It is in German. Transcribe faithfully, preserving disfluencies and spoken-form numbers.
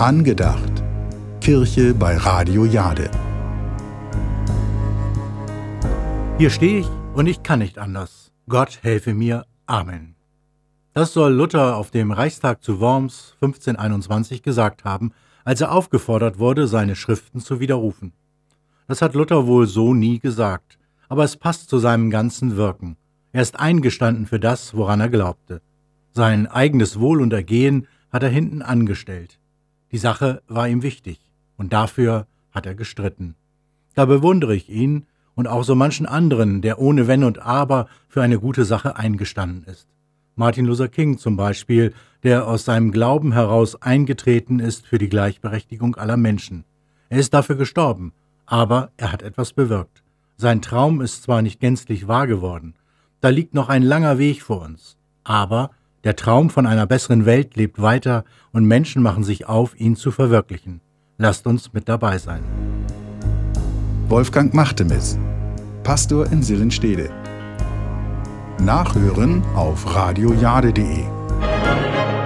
Angedacht. Kirche bei Radio Jade. Hier stehe ich und ich kann nicht anders. Gott helfe mir. Amen. Das soll Luther auf dem Reichstag zu Worms fünfzehnhunderteinundzwanzig gesagt haben, als er aufgefordert wurde, seine Schriften zu widerrufen. Das hat Luther wohl so nie gesagt, aber es passt zu seinem ganzen Wirken. Er ist eingestanden für das, woran er glaubte. Sein eigenes Wohl und Ergehen hat er hinten angestellt. Die Sache war ihm wichtig und dafür hat er gestritten. Da bewundere ich ihn und auch so manchen anderen, der ohne Wenn und Aber für eine gute Sache eingestanden ist. Martin Luther King zum Beispiel, der aus seinem Glauben heraus eingetreten ist für die Gleichberechtigung aller Menschen. Er ist dafür gestorben, aber er hat etwas bewirkt. Sein Traum ist zwar nicht gänzlich wahr geworden, da liegt noch ein langer Weg vor uns, aber der Traum von einer besseren Welt lebt weiter und Menschen machen sich auf, ihn zu verwirklichen. Lasst uns mit dabei sein. Wolfgang Machtemis, Pastor in Sillenstede. Nachhören auf radiojade punkt de.